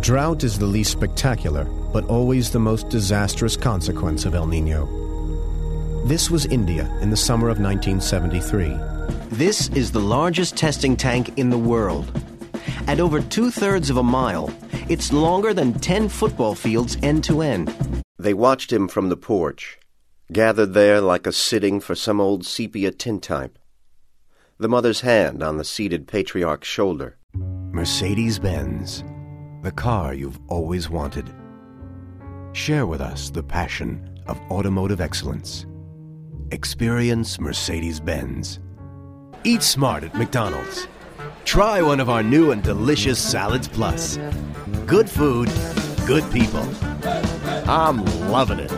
Drought is the least spectacular, but always the most disastrous consequence of El Nino. This was India in the summer of 1973. This is the largest testing tank in the world. At over 2/3 of a mile, it's longer than 10 football fields end to end. They watched him from the porch, gathered there like a sitting for some old sepia tintype. The mother's hand on the seated patriarch's shoulder. Mercedes-Benz, the car you've always wanted. Share with us the passion of automotive excellence. Experience Mercedes-Benz. Eat smart at McDonald's. Try one of our new and delicious Salads Plus. Good food, good people. I'm loving it.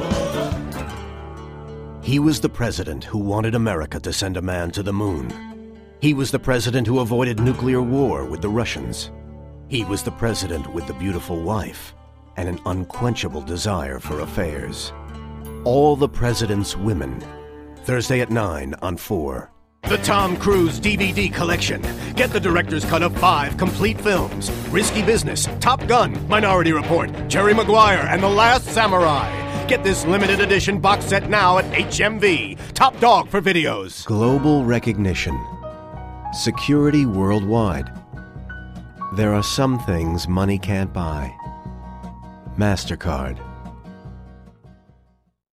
He was the president who wanted America to send a man to the moon. He was the president who avoided nuclear war with the Russians. He was the president with the beautiful wife and an unquenchable desire for affairs. All the President's Women. Thursday at 9 on 4. The Tom Cruise DVD collection. Get the director's cut of 5 complete films. Risky Business, Top Gun, Minority Report, Jerry Maguire, and The Last Samurai. Get this limited edition box set now at HMV. Top dog for videos. Global recognition. Security worldwide. There are some things money can't buy. MasterCard.